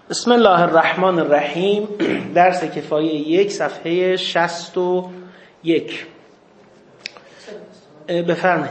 بسم الله الرحمن الرحیم. درس کفایه 1 صفحه 61. بفرمایید.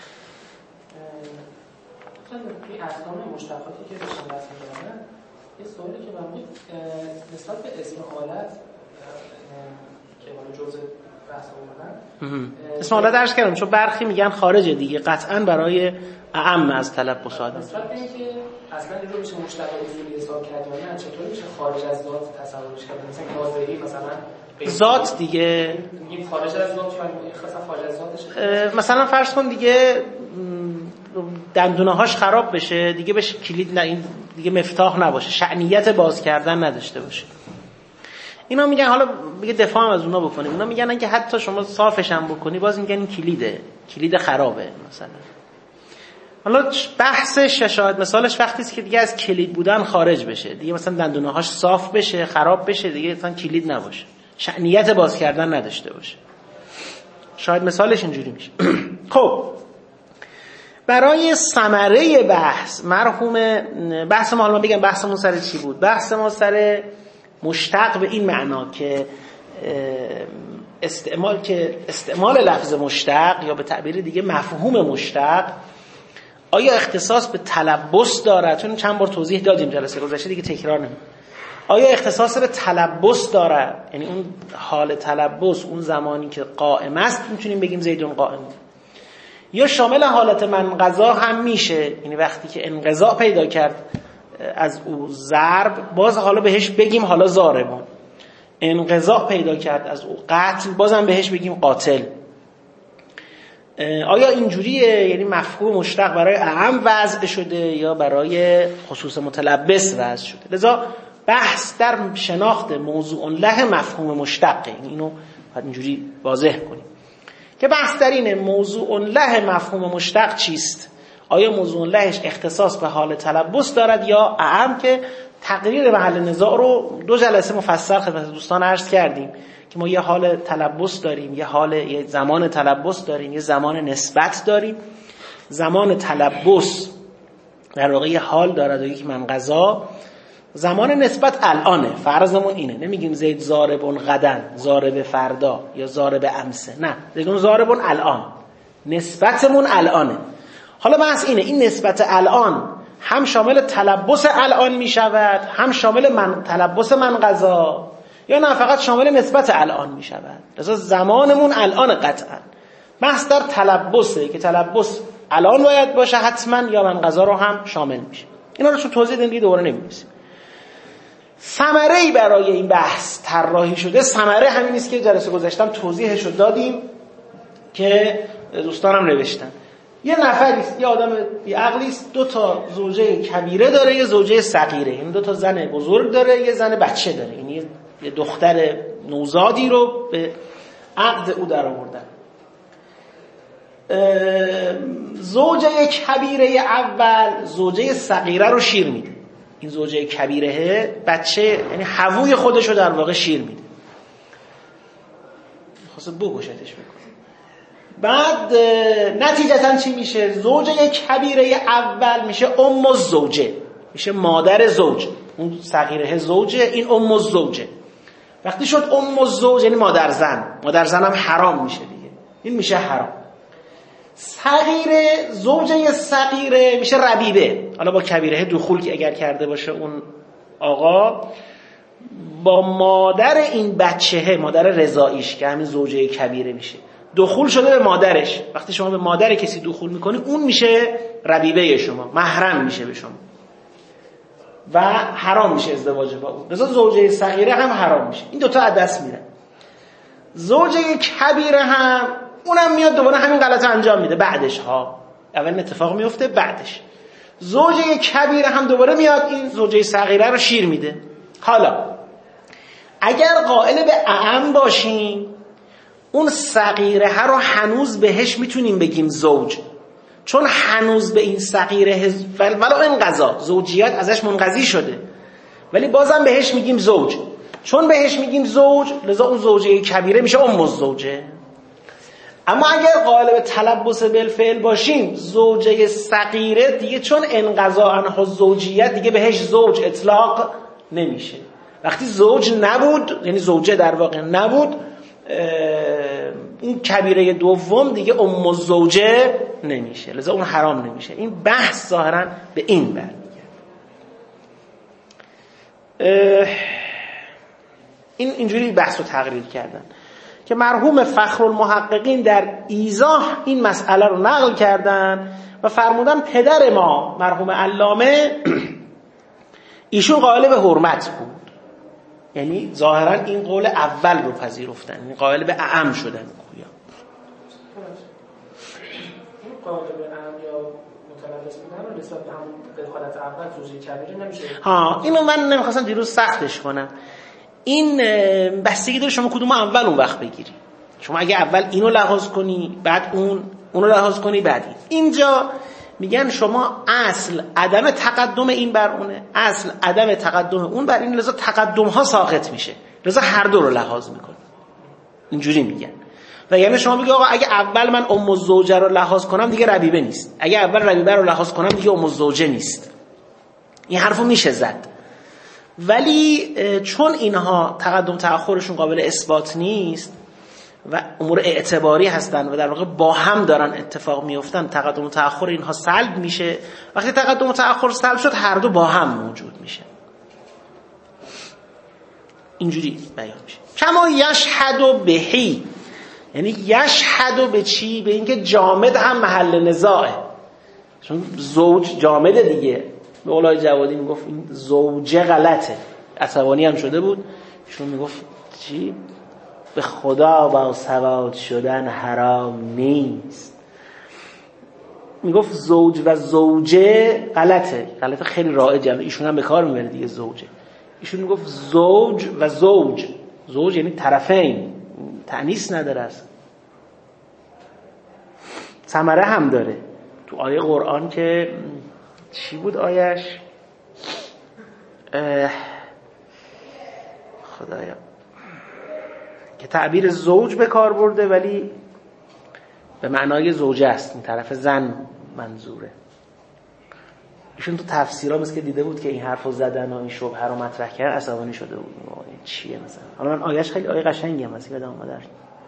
توی احکام مشتقاتی که داشتن بحث می‌کردن، یه سوالی که من بود نسبت به اسم حالت که حالا جزء بحث اومدن، اسم حالت درس کردم چون برخی میگن خارجه دیگه، قطعاً برای اعم از تلبس آدم. نسبت به اینکه اصلا این رو میشه مشتق اصولی حساب کرد یا نه، چطور میشه خارج از ذات تصورش کرد؟ مثلا کاذری مثلا ذات دیگه میگیم خارج از ذات، یا خاصا خارج از ذاتش. مثلا فرض کن دیگه دندونهاش خراب بشه دیگه، بهش کلید این دیگه مفتاح نباشه، شأنیت باز کردن نداشته باشه. اینا میگن، حالا میگه دفاع هم از اونا بکنیم، اینا میگن که حتی شما صافش هم بکنی باز میگن این کلیده، کلید خرابه مثلا. حالا بحثش شاید مثالش وقتی است که دیگه از کلید بودن خارج بشه، دیگه مثلا دندونهاش صاف بشه، خراب بشه، دیگه مثلا کلید نباشه، شأنیت باز کردن نداشته باشه. شاید مثالش اینجوری میشه. خب برای ثمره بحث مرحوم بحث ما، حالا بگم بحثمون سر چی بود؟ بحث ما سر مشتق به این معنا که استعمال لفظ مشتق یا به تعبیر دیگه مفهوم مشتق آیا اختصاص به تلبس دارد؟ چون چند بار توضیح دادیم جلسه گذشته، دیگه تکرار نمی‌کنم. آیا اختصاص به تلبس دارد؟ یعنی اون حال تلبس، اون زمانی که قائم است میتونیم بگیم زیدون قائم، یا شامل حالت منقضا هم میشه، یعنی وقتی که انقضا پیدا کرد از او ضرب، باز حالا بهش بگیم حالا ضاربون. انقضا پیدا کرد از او قتل، بازم بهش بگیم قاتل. آیا اینجوریه؟ یعنی مفهوم مشتق برای اعم وضع شده یا برای خصوص متلبس وضع شده؟ لذا بحث در شناخت موضوع له مفهوم مشتقه، اینو باید اینجوری واضح کنیم که بحث در اینه موضوع له مفهوم مشتق چیست؟ آیا موضوع لهش اختصاص به حال تلبس دارد یا اعم؟ که تقریر محل نزاع رو 2 جلسه مفصل خدمت دوستان عرض کردیم که ما یه حال تلبس داریم، یه زمان تلبس داریم، یه زمان نسبت داریم. زمان تلبس در واقع یه حال دارد و یک منقضا. زمان نسبت الانه، فرضمون اینه، نمیگیم زید ضاربون غدن، ضارب فردا یا ضارب امسه، نه، زیدون ضاربون الان، نسبتمون الانه. حالا بحث اینه این نسبت الان هم شامل تلبس الان می شود، هم شامل تلبس منقضا، یا نه فقط شامل نسبت الان می شود. لذا زمانمون الان قطعا. بحث در تلبسه که تلبس الان باید باشه حتما، یا منقضا رو هم شامل میشه. اینا رو چون توضیح دیدیم دوباره نمی‌رسیم. ثمره‌ای برای این بحث طراحی شده. ثمره همین است که جلسه گذاشتم توضیحش رو دادیم که دوستانم نوشتن. یه نفری است، یه آدم بی عقلی است، 2 تا زوجه کبیره داره، یه زوجه صغیره، یعنی 2 تا زن بزرگ داره، یه زن بچه داره، یعنی یه دختر نوزادی رو به عقد او در آوردن. زوجه کبیره اول زوجه صغیره رو شیر میده. این زوجه کبیره بچه، یعنی حووی خودش رو در واقع شیر میده، خواست بکشتش بکنه. بعد نتیجتا چی میشه؟ زوجه کبیره اول میشه ام الزوجه، میشه مادر زوج. اون صغیره زوجه، این ام الزوجه. وقتی شد ام الزوج یعنی مادر زن هم حرام میشه دیگه، این میشه حرام. صغیره، زوجه صغیره میشه ربیبه. حالا با کبیره دخول که اگر کرده باشه اون آقا با مادر این بچهه، مادر رضاییش که همین زوجه کبیره میشه، دخول شده به مادرش. وقتی شما به مادر کسی دخول میکنی اون میشه ربیبه شما، محرم میشه به شما و حرام میشه ازدواج با اون. لذا زوجه صغیره هم حرام میشه. این 2 تا از دست میره. زوجه کبیره هم اونم میاد دوباره همین غلطه انجام میده بعدش ها. اول اتفاق میفته بعدش زوجه کبیره هم دوباره میاد این زوجه صغیره رو شیر میده. حالا اگر قائل به اعم باشیم، اون صغیره رو هنوز بهش میتونیم بگیم زوج، چون هنوز به این صغیره ولو این قضا زوجیت ازش منقضی شده، ولی بازم بهش میگیم زوج. چون بهش میگیم زوج، لذا اون زوجه کبیره میشه ام الزوجه. اما اگر قائل به تلبس بالفعل باشیم، زوجه صغیره دیگه چون انقضا عنه زوجیت دیگه بهش زوج اطلاق نمیشه. وقتی زوج نبود، یعنی زوجه در واقع نبود، این کبیره دوم دیگه ام الزوجه نمیشه، لذا اون حرام نمیشه. این بحث ظاهرا به این برمیگرده. اینجوری بحث رو تقریر کردن که مرحوم فخرالمحققین در ایضاح این مسئله رو نقل کردن و فرمودن پدر ما مرحوم علامه ایشون قائل به حرمت بود، یعنی ظاهرا این قول اول رو پذیرفتن، یعنی قائل به اعم شدن. گویا این قائل به اعم یا متلبس بودن رو نسبت به همون دخالت اول زوجه کبیره نمیشه. اینو من نمیخواستم دیروز سختش کنم. این بستگی داره شما کدوم اول اون وقت بگیری. شما اگه اول اینو لحاظ کنی بعد اونو لحاظ کنی بعد اینجا میگن شما اصل عدم تقدم این بر اونه، اصل عدم تقدم اون بر این، لذا تقدم ها ساقط میشه، لذا هر دو رو لحاظ میکنه. اینجوری میگن. و یعنی شما میگه آقا اگه اول من ام الزوجه رو لحاظ کنم دیگه ربیبه نیست، اگه اول ربیبه رو لحاظ کنم دیگه ام الزوجه نیست. این حرفو میشه زد. ولی چون اینها تقدم تأخرشون قابل اثبات نیست و امور اعتباری هستن و در واقع با هم دارن اتفاق میفتن، تقدم و تأخر اینها سلب میشه. وقتی تقدم و تأخر سلب شد هر دو با هم موجود میشه. اینجوری بیان میشه. کما یشهد بهی، یعنی یشهد به چی؟ به اینکه جامد هم محل نزاعه، چون زوج جامده دیگه. به اولای جوادی میگفت این زوجه غلطه، عصبانی هم شده بود، ایشون میگفت چی؟ به خدا با سواد شدن حرام نیست. میگفت زوج و زوجه غلطه، غلطه خیلی رایجه، ایشون هم به کار میبره دیگه زوجه. ایشون میگفت زوج و زوج، زوج یعنی طرفین، تأنیث نداره اصلا. ثمره هم داره. تو آیه قرآن که چی بود آیش؟ خدایا که تعبیر زوج به کار برده ولی به معنای زوجه است، این طرف زن منظوره. ایشون تو تفسیرها مثل که دیده بود که این حرفو زدن و این شبهه رو مطرح کرد، عصبانی شده بود. این چیه مثلا؟ حالا من آیش خیلی آیه قشنگی هم هست یادم اومد.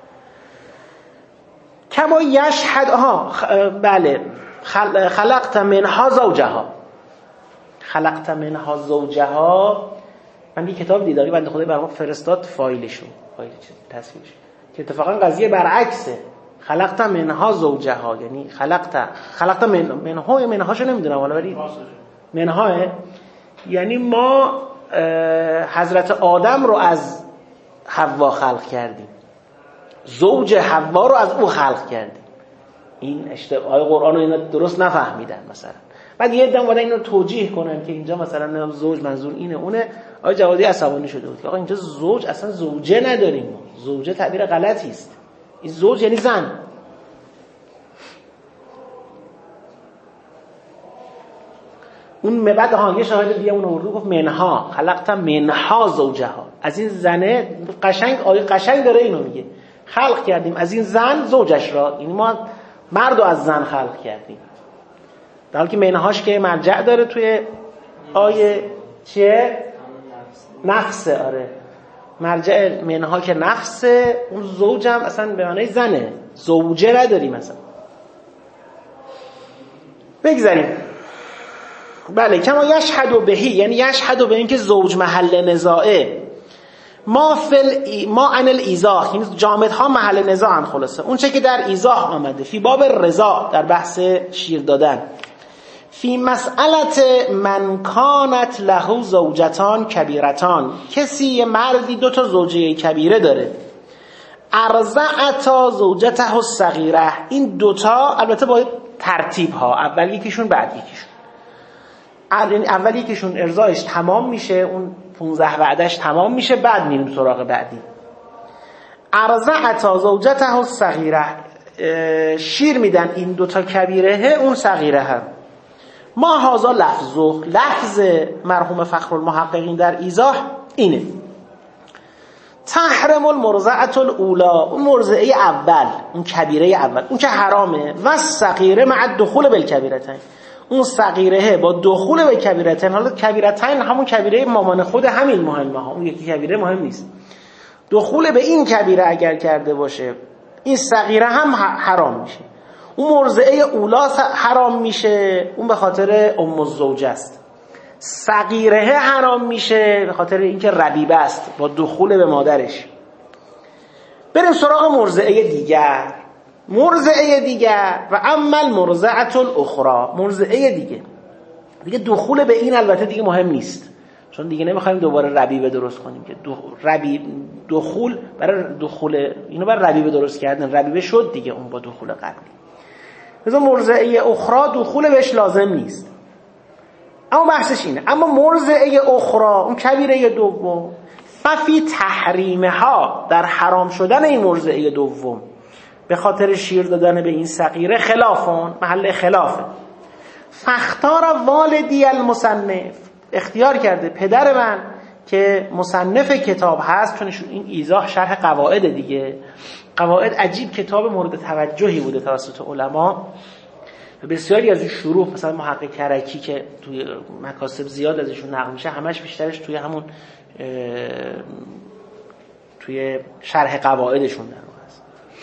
کما یشهد، بله، خلقت منها زوجها، خلقت منها زوجها. من یه کتاب دیداری بنده خدای برام فرستاد، فایلشو، فایل تصویرش، که اتفاقا قضیه برعکسه. خلقت منها زوجها یعنی خلقت منهاشو نمیدونم حالا، ولی منها یعنی ما حضرت آدم رو از حوا خلق کردیم، زوج حوا رو از او خلق کردیم. این اشتباه قرآن رو اینا درست نفهمیدن مثلا. بعد یه دم اومدن اینو توجیه کنن که اینجا مثلا زوج منظور اینه اونه. آقای جوادی عصبانی شده بود که آقا اینجا زوج اصلا زوجه نداریم، زوجه تعبیر غلطی است. این زوج یعنی زن. اون بعد یه شاهد دیگه اون آورد گفت منها، خلقت منها زوجها، از این زنه. قشنگ آیه قشنگ داره اینو میگه، خلق کردیم از این زن زوجش را، یعنی ما مرد رو از زن خلق کردیم. در حالی که منهاش که مرجع داره توی آیه چیه؟ نفسه. آره، مرجع منها که نفسه، اون زوجم اصلا به معنی زنه، زوجه نداریم مثلا. بگذاریم. بله، کما یشهد بهی یعنی یشهد به اینکه زوج محل نزاعه. ما عن الایضاح یعنی جامدها محل نزاعن. خلاصه اون چه که در ایضاح آمده، فی باب رضا، در بحث شیر دادن، فی مسئلت من کانت له زوجتان کبیرتان، کسی یه مردی 2 تا زوجه کبیره داره، ارضعتا زوجته الصغیره، این 2 تا البته با ترتیب ها، اول یکیشون بعد یکیشون. اول یکیشون ارضاعش تمام میشه، اون 15 وعدهش تمام میشه، بعد میریم سراغ بعدی. ارضعتا زوجته الصغیره، شیر میدن این 2 تا کبیره، اون صغیره هم. ما هازا لفظ مرحوم فخرالمحققین در ایضاح اینه: تحرم المرضعه الاولا، اون مرضعه اول، اون کبیره اول، اون که حرامه، و صغیره مع الدخول بالکبیرتین، اون صغیره با دخول به کبیرتین، حالا کبیرتین همون کبیره مامان خود همین مهمه ها، اون یکی کبیره مهم نیست، دخول به این کبیره اگر کرده باشه این صغیره هم حرام میشه. اون مرضعه اولا حرام میشه، اون به خاطر ام الزوجه است. صغیره حرام میشه به خاطر اینکه ربیبه است با دخول به مادرش. بریم سراغ مرضعه دیگر. مرضعه دیگر و عمل مرضعه الاخرى، مرضعه دیگه دخول به این البته دیگه مهم نیست، چون دیگه نمیخوایم دوباره ربیبه درست کنیم که دخول برای دخول اینو برای ربیبه درست کردن، ربیبه شد دیگه اون با دخول قبلی. مثلا مرضعه اخرى دخول بهش لازم نیست، اما بحثش اینه. اما مرضعه اخرى اون کبیره دوم، ففی تحریمها، در حرام شدن این مرضعه دوم به خاطر شیر دادن به این صغیره خلافون، محل خلافه. فاختار والدی المصنف، اختیار کرده پدر من که مصنف کتاب هست، چون این ایضاح شرح قواعد دیگه، قواعد عجیب کتاب مورد توجهی بوده توسط علما و بسیاری از این شروح، مثلا محقق کرکی که توی مکاسب زیاد ازشون نقل میشه، همش بیشترش توی همون توی شرح قواعدشون در واقع است.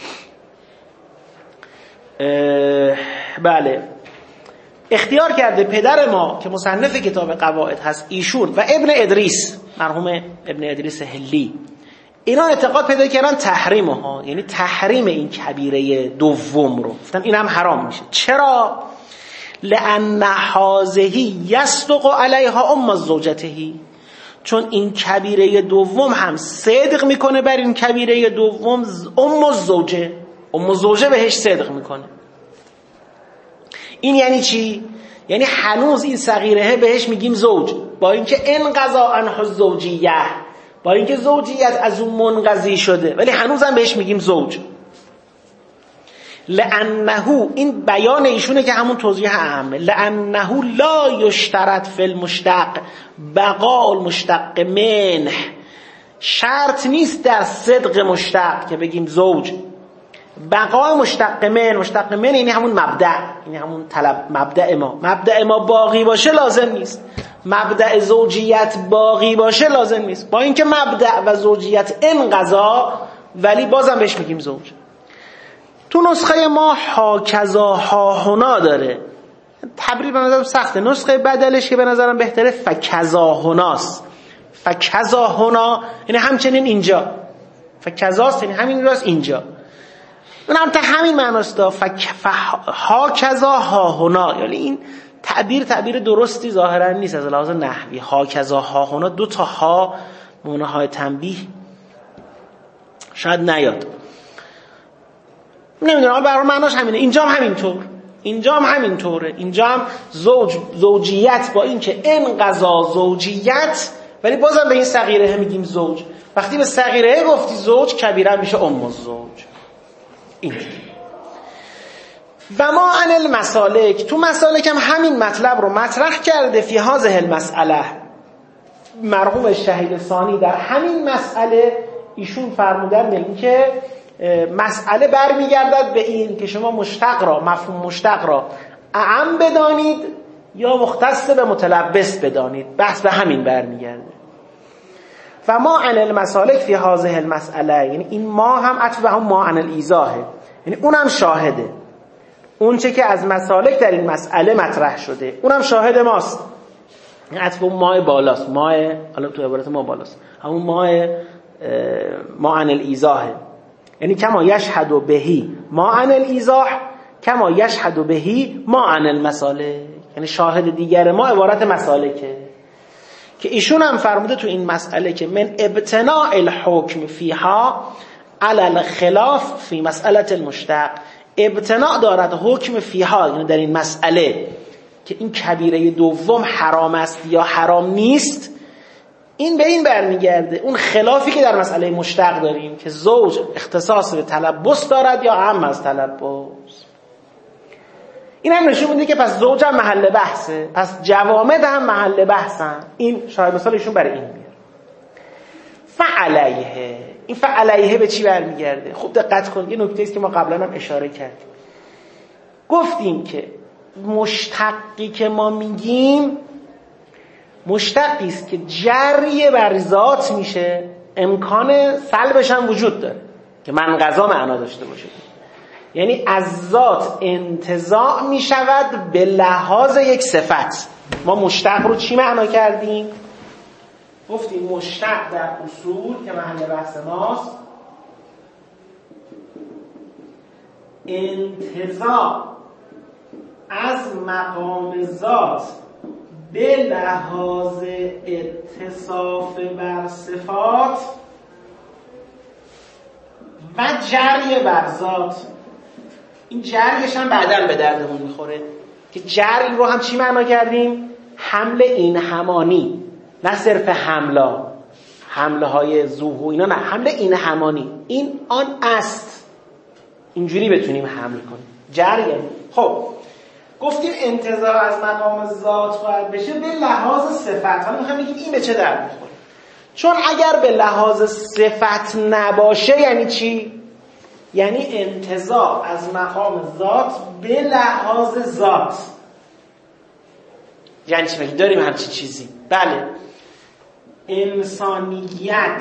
بله، اختیار کرده پدر ما که مصنف کتاب قواعد هست، ایشون و ابن ادریس، مرحوم ابن ادریس هلی، اینا اعتقاد پیدا کردن تحریم ها، یعنی تحریم این کبیره دوم رو، گفتن این هم حرام میشه. چرا؟ لأن حاذهی یصدق علیها ام زوجتهی، چون این کبیره دوم هم صدق میکنه بر این کبیره دوم ام الزوجه بهش صدق میکنه. این یعنی چی؟ یعنی هنوز این صغیره بهش میگیم زوج، با اینکه انقضا عنه الزوجیه، با اینکه زوجیت از اون منقضی شده، ولی هنوزم بهش میگیم زوج. لأنه، این بیان ایشونه که همون توضیح اهمه، لأنه لا یشترط فی المشتق بقاء المشتق منه، شرط نیست در صدق مشتق که بگیم زوج بقای مشتق من یعنی همون مبدأ، یعنی همون طلب، مبدأ ما باقی باشه لازم نیست، مبدأ زوجیت باقی باشه لازم نیست، با اینکه مبدأ و زوجیت انقضا ولی بازم بهش میگیم زوج. تو نسخه ما هاکذا هاهنا داره، تبریل به نظرم سخته، نسخه بدلش که به نظرم بهتره فکذا هناست. فکذا هنا یعنی همچنین اینجا، فکذاست یعنی همین راست اینجا، اون هم تا همین معناست. هاکذا هاهنا، یعنی این تعبیر درستی ظاهرا نیست از لحاظ نحوی. هاکذا هاهنا، دو تا ها معنی های تنبیه شاید نیاد، نمیدونم، برای معناش همینه. اینجا هم همینطوره، اینجا هم زوجیت با این که انقضا زوجیت ولی بازم به این صغیره میگیم زوج. وقتی به صغیره گفتی زوج، کبیره میشه ام الزوج. اینجوری. و ما عن المسالک، تو مسالک هم همین مطلب رو مطرح کرده. فی هذه المسئله، مرحوم شهید ثانی در همین مسئله ایشون فرمودن به این که مسئله برمیگردد به این که شما مشتق را، مفهوم مشتق را اعم بدانید یا مختص به متلبس بدانید، بحث به همین برمیگرده. و ما عن المسالک فی هذه المسئله، یعنی این ما هم عطف به هم ما عن الایضاحه، یعنی اونم شاهده، اون چه که از مسالک در این مسئله مطرح شده اونم شاهد ماست. این عطف اون ماه بالاست، ماه حالا تو عبارت ما بالاست، همون ما عن الایضاحه، یعنی کما یشهد بهی ما عن الایضاح کما یشهد بهی ما عن المسالک، یعنی شاهد دیگر ما عبارت مسالکه که ایشون هم فرموده تو این مسئله که من ابتناء الحکم فیها علی الخلاف فی مسئله المشتق، ابتناء دارد حکم فیها، یعنی در این مسئله که این کبیره دوم حرام است یا حرام نیست، این به این برمیگرده اون خلافی که در مسئله مشتق داریم که زوج اختصاص به تلبس دارد یا عم از تلبس. این هم نشون میده که پس زوج هم محل بحثه، پس جوامد هم محل بحثن. این شاید مثال ایشون برای این میاره. فعلیه، این فعلیه به چی برمیگرده؟ خوب دقت کن، یه نکته است که ما قبلا هم اشاره کردیم. گفتیم که مشتقی که ما میگیم مشتقی است که جری بر ذات میشه، امکان سلبش هم وجود داره که منقضا معنا داشته باشه، یعنی از ذات انتزاع میشود به لحاظ یک صفت. ما مشتق رو چی معنا کردیم؟ گفتیم مشتق در اصول که محل بحث ماست انتزاع از مقام ذات به لحاظ اتصاف بر صفات و جری بر ذات. این جریش هم بعداً به دردمون میخوره که جری رو هم چی معنا کردیم؟ حمل این همانی، نه صرف حمله های ظهور اینا، نه، حمل این همانی، این آن است، اینجوری بتونیم حمل کنیم جری. خب گفتیم انتزاع از مقام ذات باید بشه به لحاظ صفت. حالا میخوام بگیم این به چه درد میخوره؟ چون اگر به لحاظ صفت نباشه یعنی چی؟ یعنی انتزاع از مقام ذات به لحاظ ذات. یعنی چی؟ داریم همچین چیزی. بله، انسانیت،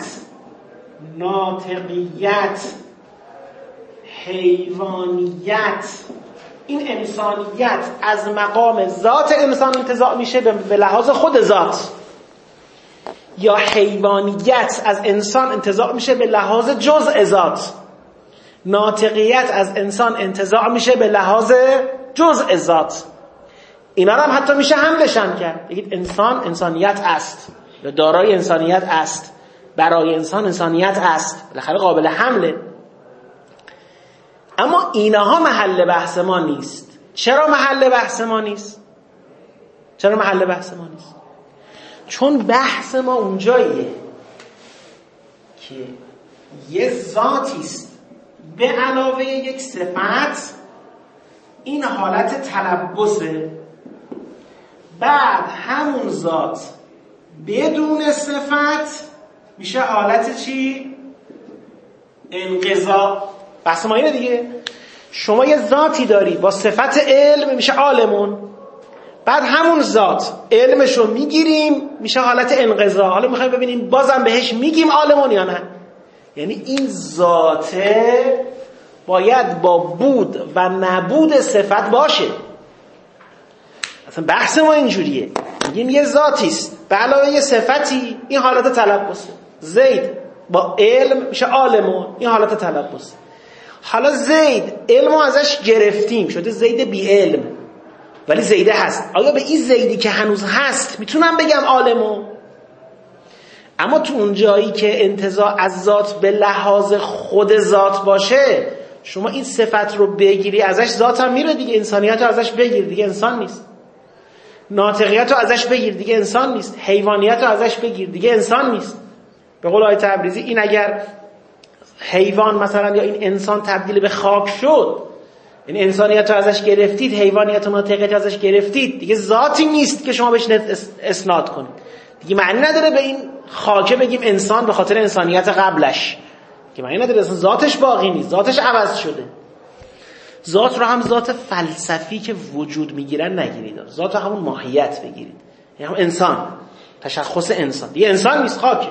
ناطقیت، حیوانیت، این انسانیت از مقام ذات انسان انتزاع میشه به لحاظ خود ذات، یا حیوانیت از انسان انتزاع میشه به لحاظ جزء ذات، ناطقیت از انسان انتزاع میشه به لحاظ جزء ذات. اینا رو هم حتی میشه حملش هم کرد، بگید انسان انسانیت است یا دارای انسانیت است، برای انسان انسانیت است، بالاخره قابل حمله. اما اینها محل بحث ما نیست. چرا محل بحث ما نیست؟ چون بحث ما اونجاییه که یه ذاتی است به علاوه یک صفت، این حالت تلبسه، بعد همون ذات بدون صفت میشه حالت چی؟ انقضا. بحث ما اینه دیگه. شما یه ذاتی داری با صفت علم میشه عالمون، بعد همون ذات علمشو میگیریم میشه حالت انقضا. حالا میخوایم ببینیم بازم بهش میگیم عالمون یا نه. یعنی این ذاته باید با بود و نبود صفت باشه. اصلا بحث ما اینجوریه، میگیم یه ذاتیست به علاوه یه صفتی، این حالت تلبسه. زید با علم میشه عالمون، این حالت تلبسه. حالا زید علمو ازش گرفتیم شده زید بی علم، ولی زیده هست. آیا به این زیدی که هنوز هست میتونم بگم عالمو؟ اما تو اون جایی که انتزاع از ذات به لحاظ خود ذات باشه، شما این صفت رو بگیری ازش ذات هم میره دیگه. انسانیت رو ازش بگیر دیگه انسان نیست، ناطقیت رو ازش بگیر دیگه انسان نیست، حیوانیت رو ازش بگیر دیگه انسان نیست. به قول آیه تبریزی این اگر حیوان مثلا یا این انسان تبدیل به خاک شد، این انسانیت رو ازش گرفتید، حیوانیت و ناطقیت رو ازش گرفتید، دیگه ذاتی نیست که شما بهش اسناد کنید. دیگه معنی نداره به این خاکه بگیم انسان به خاطر انسانیت قبلش، که معنی نداره، اصلا ذاتش باقی نیست، ذاتش عوض شده. ذات رو هم ذات فلسفی که وجود میگیرن نگیرید، ذات رو همون ماهیت بگیرید، یعنی هم انسان، تشخص انسان، دیگه انسان نیست، خاکه.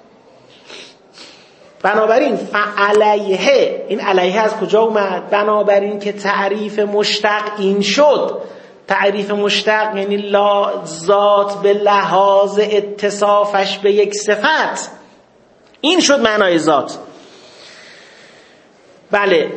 بنابراین فعلیه، این علیه از کجا اومد؟ بنابراین که تعریف مشتق این شد. تعریف مشتق یعنی ذات به لحاظ اتصافش به یک صفت، این شد معنای ذات. بله،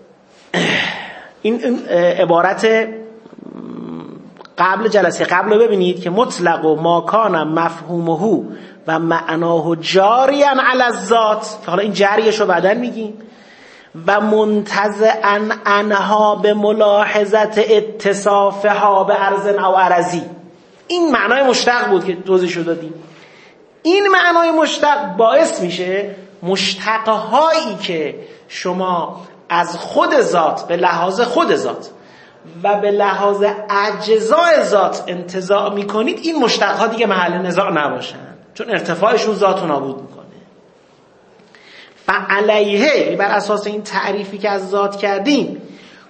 این عبارت قبل جلسه قبل رو ببینید که مطلق و ما کان مفهومه و معناه جاریا علی الذات، حالا این جریش رو بعداً میگیم، و منتزعا عنها به ملاحظت اتصافها به عرض او عرضی. این معنای مشتق بود که توضیحش دادیم. این معنای مشتق باعث میشه مشتقهایی که شما از خود ذات به لحاظ خود ذات و به لحاظ اجزای ذات انتزاع میکنید، این مشتقها دیگه محل نزاع نباشن، چون ارتفاعشون ذات رو نابود میکنه. فعلیه، بر اساس این تعریفی که از ذات کردیم،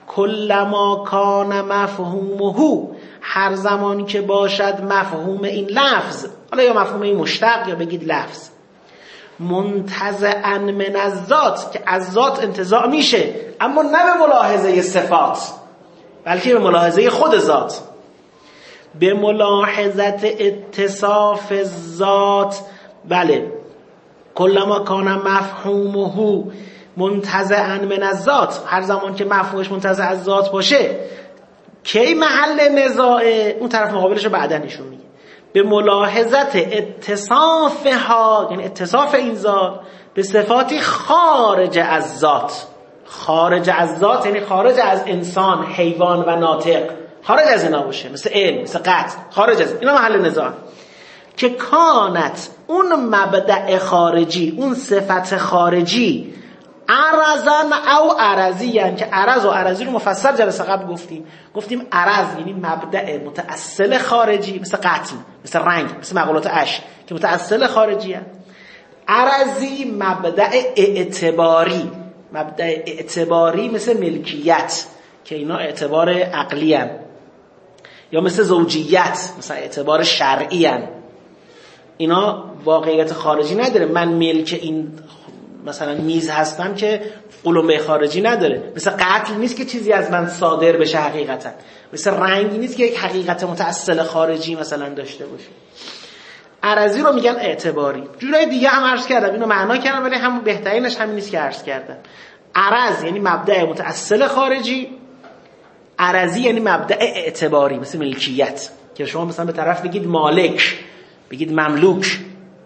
کلما کان مفهومه، هر زمانی که باشد مفهوم این لفظ، حالا یا مفهوم این مشتق یا بگید لفظ، منتزعا من الذات، که از ذات انتزاع میشه، اما نه به ملاحظه صفات بلکه به ملاحظه خود ذات، به ملاحظت اتصاف ذات. بله، کلما کان مفهومه منتزعا من الذات، هر زمان که مفهومش منتزع از ذات باشه، کی محل نزاعه؟ اون طرف مقابلش رو بعدا نشون میگه. به ملاحظت اتصافها، یعنی اتصاف این ذات به صفاتی خارج از ذات. خارج از ذات یعنی خارج از انسان، حیوان و ناطق، خارج از اینا باشه، مثل علم، مثل قطع، خارج از اینا محل نزاع. که کانت، اون مبدأ خارجی، اون صفت خارجی، عرضن او عرضی، یعنی که عرض و عرضی رو مفصل جلسه قبل گفتیم عرض یعنی مبدأ متأصل خارجی، مثل قطع، مثل رنگ، مثل مقولات اش که متأصل خارجی هست. عرضی مبدأ اعتباری، مبدأ اعتباری مثل ملکیت که اینا اعتبار عقلی هست، یا مثل زوجیت مثل اعتبار شرعی هست. اینا واقعیت خارجی نداره. من ملک این مثلا میز هستم که قلمبه خارجی نداره. مثل قتل نیست که چیزی از من صادر بشه حقیقتا. مثل رنگی نیست که یک حقیقت متأصل خارجی مثلا داشته باشه. عرضی رو میگن اعتباری. جورای دیگه هم عرض کردم، اینو معنا کردم، ولی هم بهترینش همین نیست که عرض کردم. عرض یعنی مبدأ متأصل خارجی، عرضی یعنی مبدأ اعتباری مثل ملکیت که شما مثلا به طرف بگید مالک، بگید مملوک.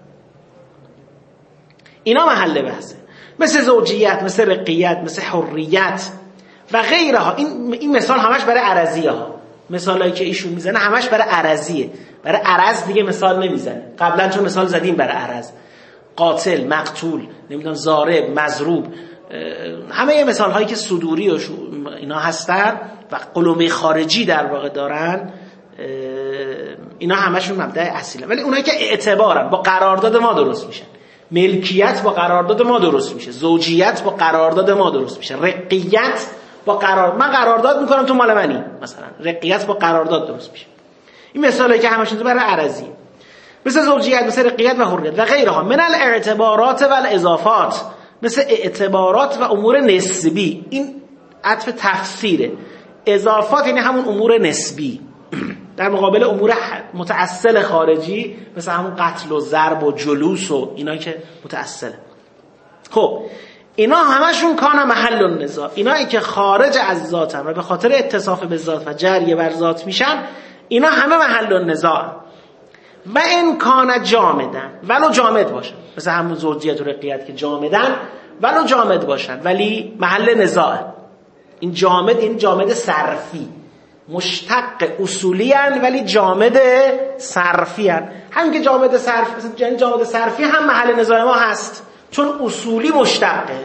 اینا محل بحثه. مثل زوجیت، مثل رقیت، مثل حریت و غیرها. این مثال همش برای عرضیه ها. مثالایی که ایشون میزنه همش برای عرضیه. برای عرض دیگه مثال نمیزنه. قبلا چون مثال زدیم برای عرض، قاتل، مقتول، نمیدونم ضارب، مضروب، همه یه مثال هایی که صدوری و اینا هستن و قلمبه خارجی در واقع دارن، اینا همشون مبدأ اصیله. ولی اونایی که اعتبارن، با قرارداد ما درست میشن. ملکیت با قرارداد ما درست میشه، زوجیت با قرارداد ما درست میشه، رقیت با من قرارداد میکنم تو مال منی، مثلا رقیت با قرارداد درست میشه. این مثالایی که همشون تو برای عرضی، مثل زوجیت، مثل رقیت و حریت و غیرها. من الاعتبارات و الاضافات، مثل اعتبارات و امور نسبی. این عطف تفسیره. اضافات یعنی همون امور نسبی در مقابل امور متأصل خارجی، مثل همون قتل و ضرب و جلوس و اینا که متأصله. خب اینا همشون کان محل النزاع. اینایی که خارج از ذاتن و به خاطر اتصاف به ذات و جریه بر ذات میشن، اینا همه محل النزاع. و این کان جامدن، ولو جامد باشن، مثل همون زوجیت و رقیت که جامدن، ولو جامد باشن ولی محل نزاع. این جامد، این جامد صرفی، مشتق اصولی هن ولی جامد صرفی هن. همین که جامد صرفی، یعنی جامد صرفی هم محل نزاع ما هست چون اصولی مشتقه.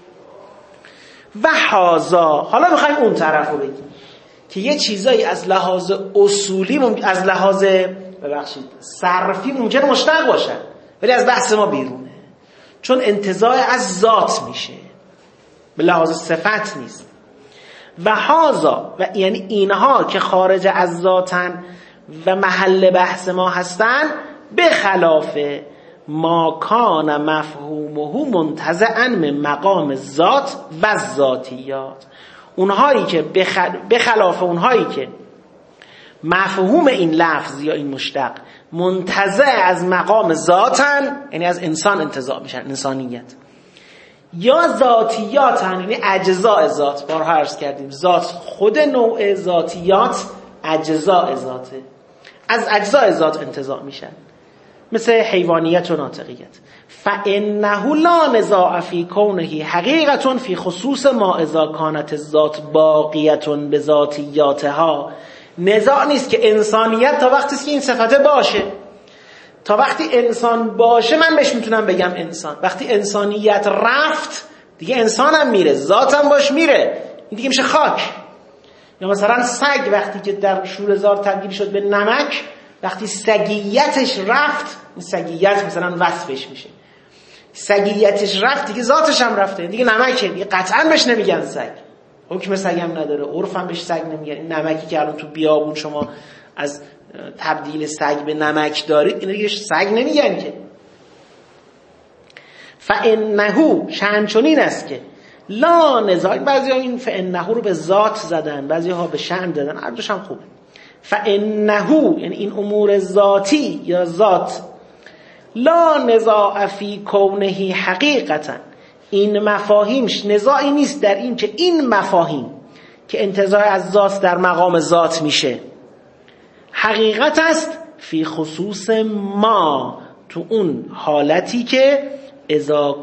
و حالا میخوایم اون طرف رو بگیم که یه چیزایی از لحاظ اصولی از لحاظ صرفی ممکن مشتق باشن ولی از بحث ما بیرونه، چون انتزاع از ذات میشه، به لحاظ صفت نیست. و یعنی اینها که خارج از ذاتن و محل بحث ما هستن، به خلاف ما کان مفهومه منتزعا من مقام ذات و ذاتیات. اونهایی که به خلاف اونهایی که مفهوم این لفظ یا این مشتق منتزع از مقام ذاتن، یعنی از انسان انتزاع میشن، انسانیت، یا ذاتیاتن یعنی اجزاء ذات. بارها عرض کردیم ذات خود نوع، ذاتیات اجزاء ذاته، از اجزاء ذات انتزاع میشن، مثل حیوانیت و ناطقیت. فانه لا نزاع فی کونه حقیقة فی خصوص ما اذا کانت الذات باقیة بذاتیاتها. نزاع نیست که انسانیت تا وقتی که این صفته باشه، تا وقتی انسان باشه من بهش میتونم بگم انسان. وقتی انسانیت رفت دیگه انسانم میره، ذاتم باش میره، این دیگه میشه خاک. یا مثلا سگ وقتی که در شوره‌زار تبدیل شد به نمک، وقتی سگیتش رفت، این سگیت مثلا وصفش میشه، سگیتش رفت دیگه ذاتش هم رفته، دیگه نمکه، دیگه قطعا بهش نمیگن سگ. حکم سگم نداره، عرفم بهش سگ نمیگن. این نمکی که الان تو بیابون شما از تبدیل سگ به نمک دارید، اینو دیگه سگ نمیگن که. فانه شأن چنین است که لا نزاع. بعضی‌ها این فانه رو به ذات زدن، بعضی‌ها به شأن زدن، هر دوش هم خوبه. فانه یعنی این امور ذاتی یا ذات، لا نزاع فی کونه حقیقتا، این مفاهیمش نزاعی نیست در این که این مفاهیم که انتزاع از ذات در مقام ذات میشه حقیقت است فی خصوص ما، تو اون حالتی که اذا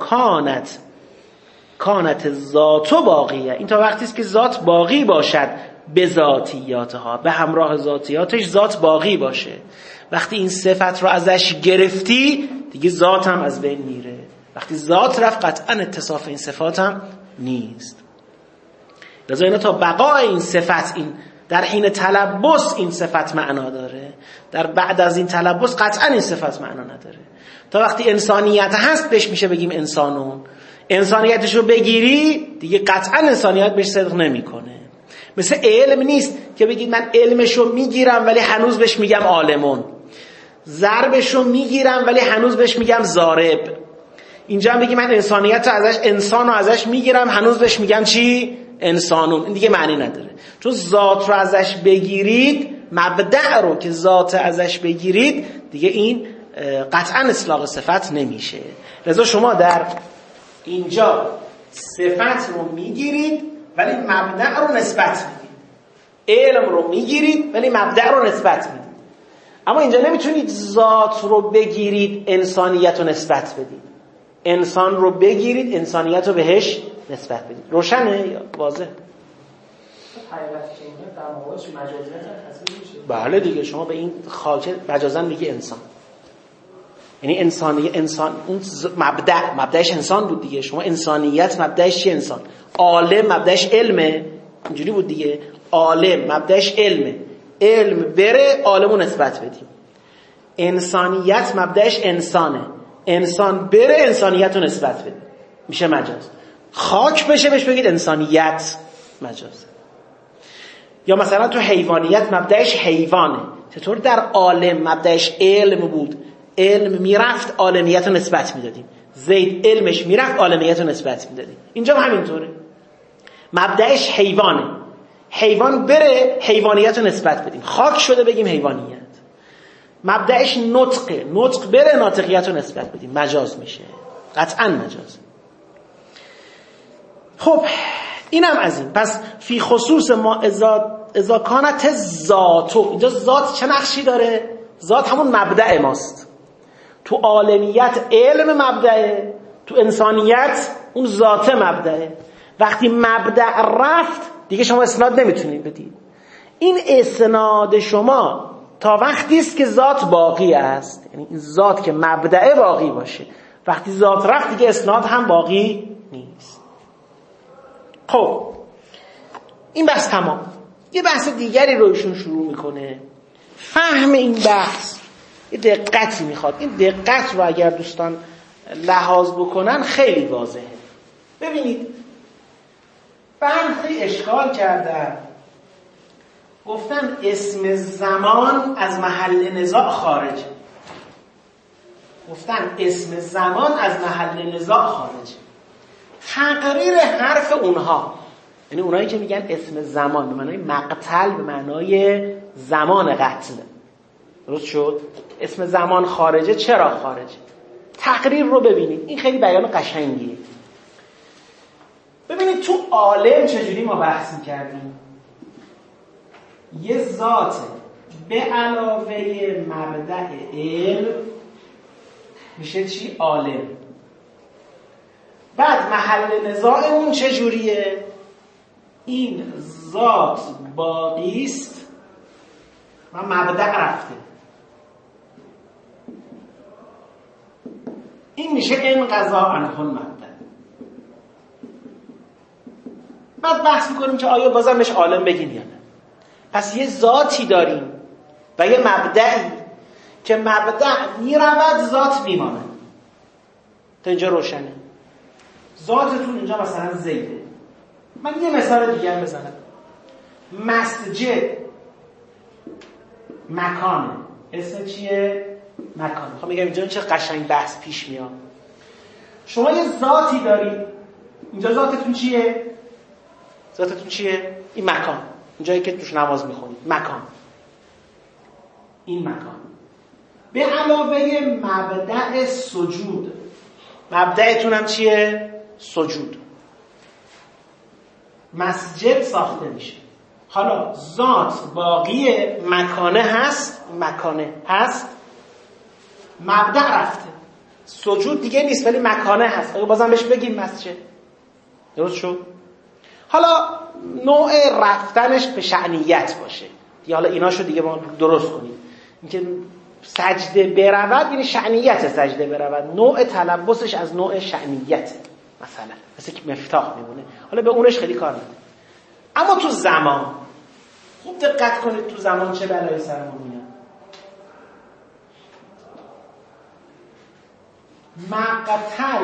کانت ذات باقیه، این تا وقتی است که ذات باقی باشد، به ذاتیاتها، به همراه ذاتیاتش ذات باقی باشه. وقتی این صفت رو ازش گرفتی دیگه ذات هم از بین میره. وقتی ذات رفت قطعا اتصاف این صفات هم نیست. لذا اینا تا بقای این صفت، این در حین تلبس این صفت معنا داره، در بعد از این تلبس قطعا این صفت معنا نداره. تا وقتی انسانیت هست بهش میشه بگیم انسانون. انسانیتش رو بگیری دیگه قطعا انسانیت بهش صدق نمیکنه. مثل علم نیست که بگید من علمشو میگیرم ولی هنوز بهش میگم عالمون، ضربشو میگیرم ولی هنوز بهش میگم ضارب. اینجا هم بگی من انسانیت رو ازش، انسان رو ازش میگیرم هنوز بهش میگم چی؟ انسانون. این دیگه معنی نداره. چون ذات رو ازش بگیرید، مبدأ رو که ذات ازش بگیرید دیگه این قطعا اطلاق صفت نمیشه. لذا شما در اینجا صفت رو میگیرید ولی مبدأ رو نسبت میدید، علم رو میگیرید ولی مبدأ رو نسبت میدید. اما اینجا نمیتونید ذات رو بگیرید انسانیت رو نسبت بدید، انسان رو بگیرید انسانیت رو بهش نسبت بدید. روشنه یا واضح؟ بله دیگه، شما به این خاک مجازن میگی انسان، یعنی انسان اون مبدأش انسان بود دیگه. شما انسانیت مبدأش چیه؟ انسان. عالم مبدأش علمه، اینجوری بود دیگه. عالم مبدأش علمه، علم بره عالمو نسبت بدیم. انسانیت مبدأش انسانه، انسان بره انسانیت رو نسبت بدیم، میشه مجاز. خاک بشه بهش بگید انسانیت، مجاز. یا مثلا تو حیوانیت مبدأش حیوانه، چطور در عالم مبدأش علم بود، علم میرفت عالمیت رو نسبت میدادیم، زید علمش میرفت عالمیت رو نسبت میدادیم. اینجا هم همینطوره، مبدأش حیوانه، حیوان بره حیوانیت رو نسبت بدیم، خاک شده بگیم حیوانیت. مبدأش نطقه، نطق بره ناطقیت رو نسبت بدیم، مجاز میشه، قطعا مجاز. خب اینم از این. پس فی خصوص ما اذا کانت ذاتو، اینجا ذات چه نقشی داره؟ ذات همون مبدأ ماست. تو عالمیت علم مبدأه، تو انسانیت اون ذات مبدأه. وقتی مبدأ رفت دیگه شما اسناد نمیتونید بدید. این اسناد شما تا وقتی است که ذات باقی است، یعنی این ذات که مبدأ باقی باشه. وقتی ذات رفت دیگه اسناد هم باقی نیست. خب این بحث تمام. یه بحث دیگری رو ایشون شروع میکنه. فهم این بحث یه دقتی میخواد. این دقت رو اگر دوستان لحاظ بکنن خیلی واضحه. ببینید بحثی اشکال کردن، گفتن اسم زمان از محل نزاع خارجه. گفتن اسم زمان از محل نزاع خارجه. تقریر حرف اونها، یعنی اونایی که میگن اسم زمان به معنای مقتل، به معنای زمان قتل، درست شد؟ اسم زمان خارجه. چرا خارجه؟ تقریر رو ببینید، این خیلی بیان قشنگیه. ببینید تو عالم چجوری ما بحث میکردیم؟ یه ذات به علاوه مبدأ علم میشه چی؟ عالم. بعد محل نزاع اون چجوریه؟ این ذات باقی است و مبدأ رفته. این میشه انقضا عنه المبدأ. بعد بحث میکنیم که آیا بازم بهش عالم بگیم یا نه. پس یه ذاتی داریم و یه مبدأی که مبدأ میرود ذات میمانه. تا اینجا روشنه. ذاتتون اینجا مثلا زیده، من یه مثال دیگه هم بزنم. مسجد مکانه. اسم چیه؟ مکان. میخوام بگم اینجا چه قشنگ بحث پیش میاد. شما یه ذاتی دارید. اینجا ذاتتون چیه؟ ذاتتون چیه؟ این مکان. اینجایی که توش نماز میخونید. مکان. این مکان. به علاوه مبدأ سجود. مبدأتون هم چیه؟ سجود. مسجد ساخته میشه. حالا ذات باقی مکانه هست. مکانه هست. مبدأ رفته. سجود دیگه نیست ولی مکانه هست. اگه بازم بهش بگیم مسجد. درست شد؟ حالا نوع رفتنش به شأنیت باشه. دیگه حالا ایناشو دیگه ما درست کنیم. اینکه سجده برود یعنی شأنیت سجده برود. نوع تلبسش از نوع شأنیت. مثلا که مفتاح میمونه. حالا به اونش خیلی کار نداره. اما تو زمان خوب دقت کنید تو زمان چه بلایی سرمون میاد. مقتل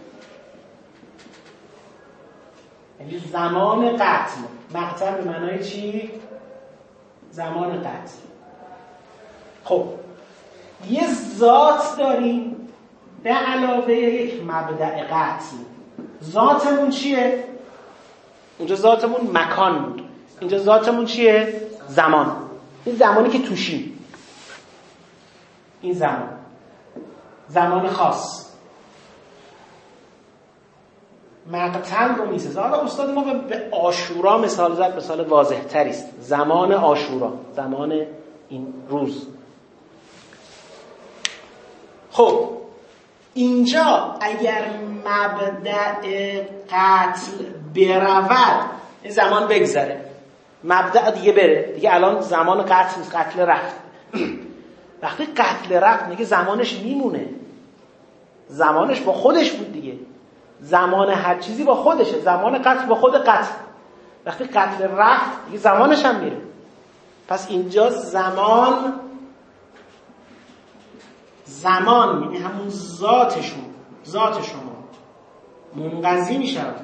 یعنی زمان قتل. مقتل به معنای چی؟ زمان قتل. خب یه ذات داریم به علاوه یک مبدأ قتل. ذاتمون چیه؟ اونجا ذاتمون مکان بود. اینجا ذاتمون چیه؟ زمان. این زمانی که توشیم. این زمان خاص. مقتل رو میسازه. حالا استاد ما به عاشورا مثال زد، مثال واضح تری است. زمان عاشورا، زمان این روز. خب اینجا اگر مبدأ قتل برود این زمان بگذره، مبدأ دیگه بره، دیگه الان زمان قتل نیست، قتل رفت. وقتی قتل رفت میگه زمانش میمونه. زمانش با خودش بود دیگه. زمان هر چیزی با خودشه. زمان قتل با خود قتل. وقتی قتل رفت دیگه زمانش هم میره. پس اینجا زمان یعنی همون ذات شما منقضی می شود.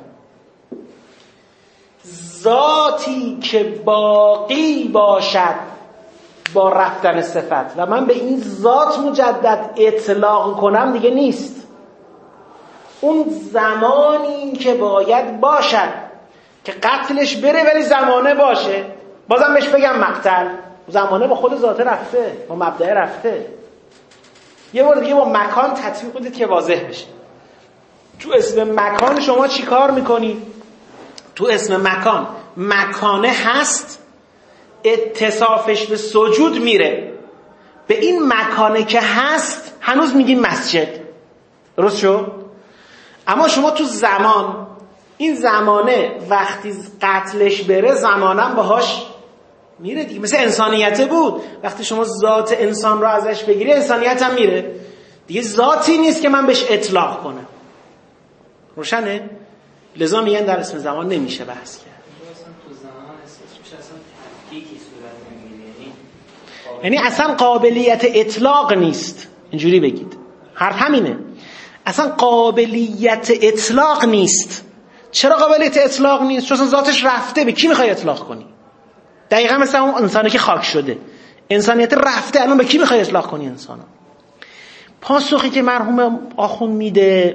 ذاتی که باقی باشد با رفتن صفت و من به این ذات مجدد اطلاق کنم دیگه نیست. اون زمانی که باید باشد که قتلش بره ولی زمانه باشه، بازم بهش بگم مقتل. زمانه با خود ذات رفته، با مبدأ رفته. یه بار دیگه با مکان تطبیق بدید که واضح بشه. تو اسم مکان شما چی کار میکنی؟ تو اسم مکانه هست، اتصافش به سجود میره. به این مکانه که هست هنوز میگیم مسجد. درست شد؟ اما شما تو زمان، این زمانه وقتی قتلش بره زمانم باهاش میره دیگه. مثل انسانیت بود، وقتی شما ذات انسان رو ازش بگیری انسانیت هم میره دیگه. ذاتی نیست که من بهش اطلاق کنم. روشنه؟ لذا میگن در اسم زمان نمیشه بحث کرد. تو زمان اسمش اصلا تحقیقی صورت نمیگیره، یعنی اصلا قابلیت اطلاق نیست. اینجوری بگید، حرف همینه. اصلا قابلیت اطلاق نیست. چرا قابلیت اطلاق نیست؟ چون ذاتش رفته. به کی میخوای اطلاق کنی؟ دقیقا مثل اون انسانی که خاک شده. انسانیت رفته، الان به کی میخوای اطلاق کنی انسانو؟ پاسخی که مرحوم آخوند میده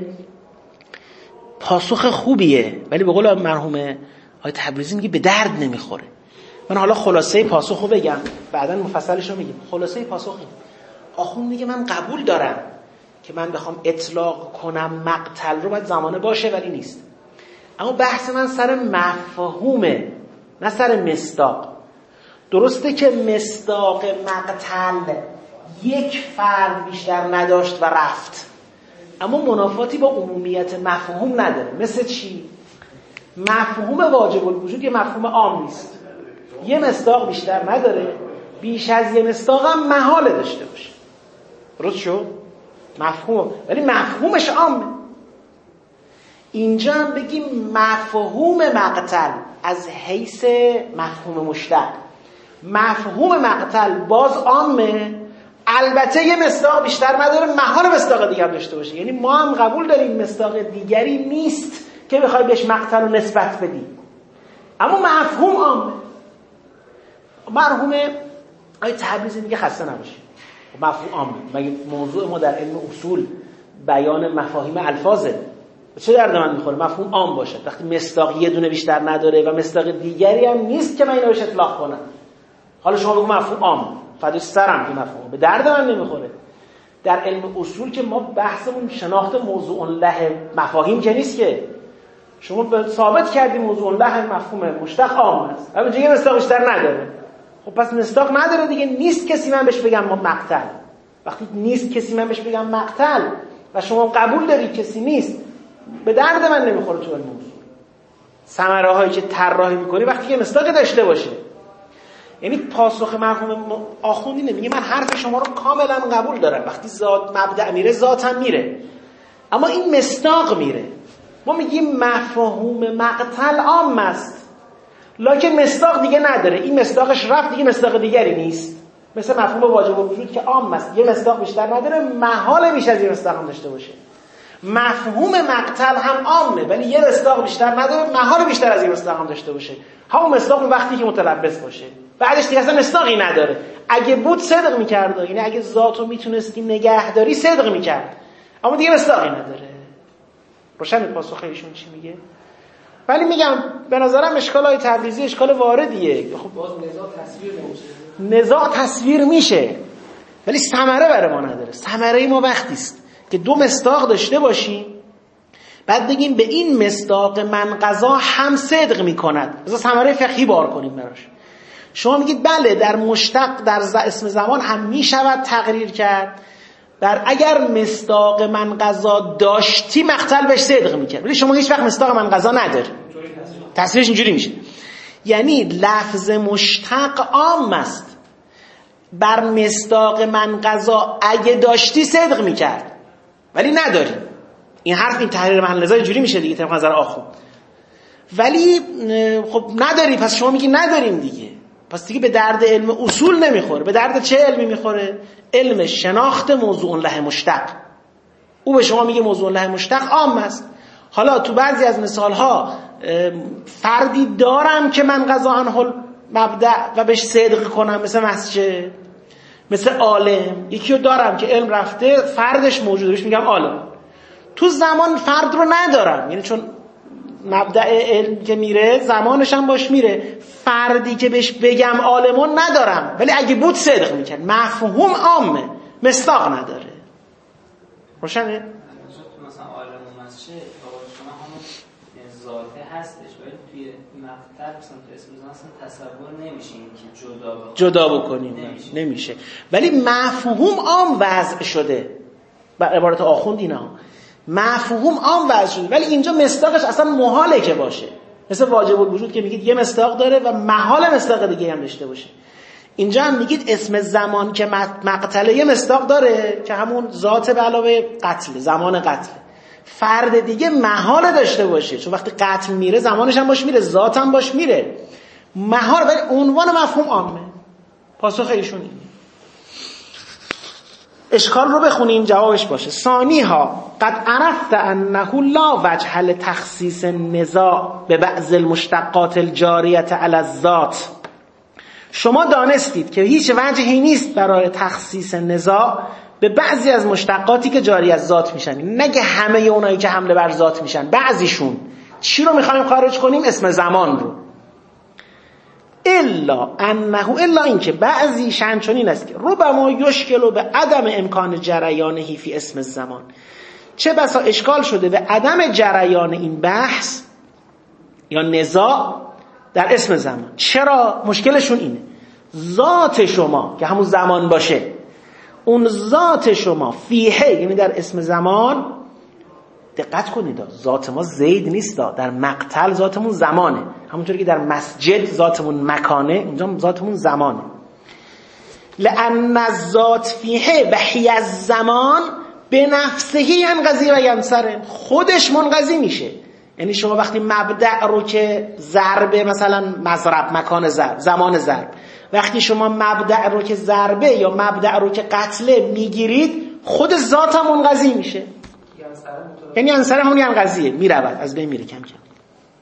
پاسخ خوبیه، ولی به قول مرحوم آقای تبریزی میگه به درد نمیخوره. من حالا خلاصه پاسخو بگم، بعداً مفصلش رو میگم. خلاصه پاسخی آخوند میگه من قبول دارم که من بخوام اطلاق کنم مقتل رو باید زمانه باشه، ولی نیست. اما بحث من سر مفهومه، نه سر مصداق. درسته که مصداق مقتل یک فرد بیشتر نداشت و رفت، اما منافاتی با عمومیت مفهوم نداره. مثل چی؟ مفهوم واجب الوجود یه مفهوم عام نیست. یه مصداق بیشتر نداره، بیش از یه مصداق هم محاله داشته باشه. درست شد؟ مفهوم، ولی مفهومش عامه. اینجا هم بگیم مفهوم مقتل از حیث مفهوم مشتق. مفهوم مقتل باز عامه، البته یه مصداق بیشتر نداره، محال مصداق دیگر داشته باشه. یعنی ما هم قبول داریم مصداق دیگری نیست که بخوای بهش مقتل رو نسبت بدی. اما مفهوم عامه. مرحوم آقای تبریزی میگه خسته نباشید، مفهوم عامه. مگه موضوع ما در علم اصول بیان مفاهیم الفاظه؟ چه درد من میخوره مفهوم عام باشه وقتی مصداق یه دونه بیشتر نداره و مصداق دیگری هم نیست که من اینو بهش اطلاق کنم؟ حالا شما بگو مفهوم عام، فدای سرم که مفهوم به درد من نمیخوره. در علم اصول که ما بحثمون شناخت موضوع له مفاهیم که نیست که شما ثابت کردی موضوع له مفهوم مشتق عام است، اما دیگه مصداق بیشتر نداره. خب پس مصداق نداره دیگه، نیست کسی من بهش بگم مقتل. وقتی نیست کسی من بهش بگم مقتل و شما قبول داری کسی نیست، به درد من نمیخوره تو این موضوع. ثمره هایی که طراحی میکنی وقتی که مصداق داشته باشه. یعنی پاسخ مرحوم آخوندی نمیگه من حرف شما رو کاملا قبول دارم، وقتی ذات مبدأ میره ذاتم میره، اما این مصداق میره. ما میگیم مفهوم مقتل عام است، لکن مصداق دیگه نداره. این مصداقش رفت، دیگه مصداق دیگری نیست. مثل مفهوم واجب الوجود که عام است، یه مصداق بیشتر نداره، محال میشه از یه مصداق هم داشته باشه. مفهوم مقتل هم عامه ولی یه مصداق بیشتر نداره، محال بیشتر از یه مصداق هم داشته باشه. همون مصداق وقتی که متلبس باشه، بعدش دیگه اصلا مصداقی نداره. اگه بود صدق می‌کرد، یعنی اگه ذاتو میتونستی نگهداری صدق می‌کرد، اما دیگه مصداقی نداره. روشن پاسخ ایشون چی میگه؟ ولی میگم به نظرم اشکالای تبریزی اشکال واردیه. خب باز نزاع تصویر میشه ولی ثمره برای ما نداره. ثمره ما وقتی است که دو مصداق داشته باشیم بعد بگیم به این مصداق من قضا هم صدق میکند، مثلا ثمره فقهی بار کنیم براش. شما میگید بله در مشتق در اسم زمان هم میشود تقریر کرد، در اگر مصداق من قضا داشتی مقتل بهش صدق میکرد، ولی شما هیچ وقت مصداق من قضا نداری. تصویرش اینجوری میشه، یعنی لفظ مشتق عام است، بر مصداق من قضا اگه داشتی صدق میکرد ولی نداری. این حرف این تحریر محل نزاع اینجوری میشه دیگه طبق نظر آخوند. ولی خب نداری، پس شما میگی نداریم دیگه، پس دیگه به درد علم اصول نمیخوره. به درد چه علمی میخوره؟ علم شناخت موضوع له مشتق. او به شما میگه موضوع له مشتق عام است. حالا تو بعضی از مثالها فردی دارم که من قضا عنه مبدأ و بهش صدق کنم، مثل مسجد، مثل عالم. یکی رو دارم که علم رفته فردش موجوده بهش میگم عالم. تو زمان فرد رو ندارم، یعنی چون مبدأ علم که میره زمانش هم باش میره، فردی که بهش بگم عالمون ندارم ولی اگه بود صدق میکرد. مفهوم عامه، مصداق نداره. روشنه؟ مثلا عالمون مسجد شما همون ذاته هستش ولی توی مقطع مثلا تو اسم زمان اصلا تصور نمیشه که جدا بکنیم. نمیشه. ولی مفهوم عام وضع شده. به عبارت آخوند اینا مفهوم عام وضع شده، ولی اینجا مصداقش اصلا محاله که باشه. مثل واجب الوجود که میگید یه مصداق داره و محال مصداق دیگه هم داشته باشه. اینجا هم میگید اسم زمان که مقتله یه مصداق داره که همون ذات به علاوه قتل، زمان قتل. فرد دیگه محال داشته باشه، چون وقتی قتل میره زمانش هم باش میره، ذات هم باش میره. محال، ولی عنوان مفهوم عامه. پاسخ ایشون اینه. اشکال رو بخونیم جوابش باشه. ثانیها قد عرفت انه لا وجه لتخصیص النزاع به بعض المشتقات الجاریه علی الذات. شما دانستید که هیچ وجهی نیست برای تخصیص نزاع به بعضی از مشتقاتی که جاری از ذات میشن. نگه همه اونایی که حمله بر ذات میشن، بعضیشون. چی رو میخوایم خارج کنیم؟ اسم زمان رو. الا اینکه بعضی شنچنین است که ربما یشکل به عدم امکان جریانه فی اسم الزمان. چه بسا اشکال شده به عدم جریان این بحث یا نزاع در اسم زمان. چرا؟ مشکلشون اینه ذات شما که همون زمان باشه، اون ذات شما فیه، یعنی در اسم زمان، دقت کنید ذات ما زید نیست، در مقتل ذاتمون زمانه، همونطوری که در مسجد ذاتمون مکانه، اونجا ذاتمون زمانه. لأن الذات فیه و هی الزمان به نفسه ینقضی و ینصرم، خودش منقضی میشه. یعنی شما وقتی مبدأ رو که ضربه، مثلا مضرب، مکان ضرب، زمان ضرب، وقتی شما مبدأ رو که ضربه یا مبدأ رو که قتله میگیرید، خود ذات هم منقضی میشه. یعنی انصر همون ینقضیه، میرود، از بین میره کم کم.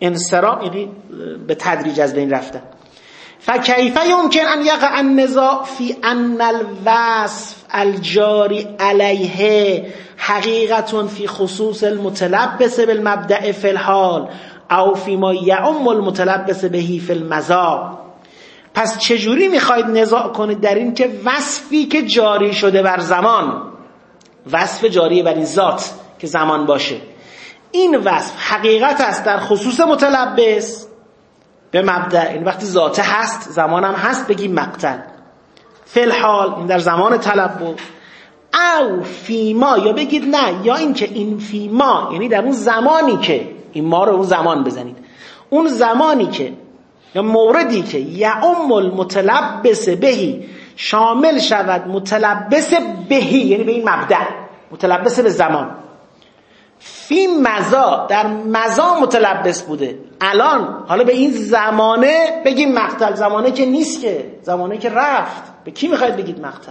انصراف یعنی به تدریج از بین رفتن. فکیف یمکن ان یقع النزاع فی ان الوصف الجاری علیه حقیقت فی خصوص المتلبس بالمبدأ فی الحال او فی ما یعم المتلبس بهی فی المذاق. پس چجوری میخواید نزاع کنید در این که وصفی که جاری شده بر زمان، وصف جاری بر این ذات که زمان باشه، این وصف حقیقت است در خصوص متلبس به مبدأ، این وقتی ذاته هست زمان هم هست بگیم مقتل، فی الحال این در زمان تلبس، او فیما یا بگید نه، یا این که این فیما یعنی در اون زمانی که این ما رو اون زمان بزنید، اون زمانی که یا موردی که یعم المتلبس بهی شامل شود متلبس بهی یعنی به این مبدأ متلبس به زمان، فی مزا در مزا متلبس بوده، الان حالا به این زمانه بگیم مقتل، زمانه که نیست که، زمانه که رفت، به کی میخواید بگید مقتل؟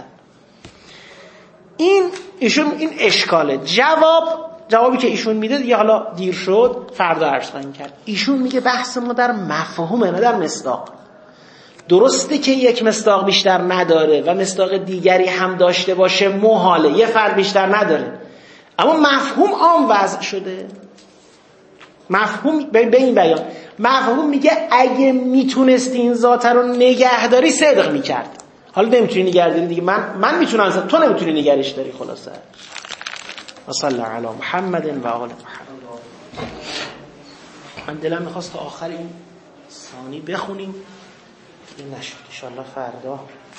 ایشون این اشکاله. جوابی که ایشون میده دیگه حالا دیر شد، فردا عرض خواهیم کرد. ایشون میگه بحث ما در مفهومه نه در مصداق. درسته که یک مصداق بیشتر نداره و مصداق دیگری هم داشته باشه محاله، یه فرد بیشتر نداره، اما مفهوم عام وضع شده. مفهوم به این بیان، مفهوم میگه اگه میتونستی این ذات رو نگهداری صدق میکرد، حالا نمیتونی نگهداری دیگه، من میتونم، تو نمیتونی نگهش داری. خلاصه و صلی علی محمد و آل محمد. من دلم میخواست تا آخر این ثانی بخونیم، این نشد، انشالله فردا.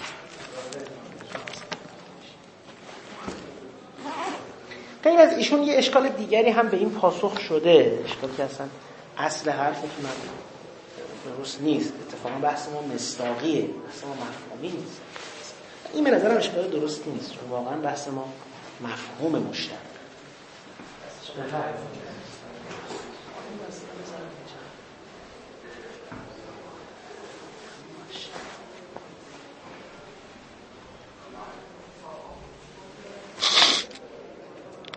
غیر از ایشون یه اشکال دیگری هم به این پاسخ شده، اشکالی که اصلا اصل حرفتون درست نیست، اتفاقا بحث ما مصداقیه، بحث ما مفهومی نیست. این به نظرم اشکال درست نیست، چون واقعا بحث ما مفهوم مشترک.